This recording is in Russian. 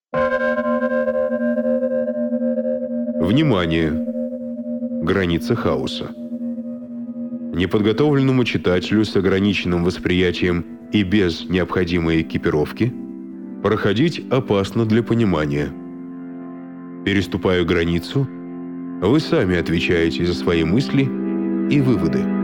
Внимание! Граница хаоса. Неподготовленному читателю с ограниченным восприятием и без необходимой экипировки проходить опасно для понимания. Переступая границу, вы сами отвечаете за свои мысли и выводы.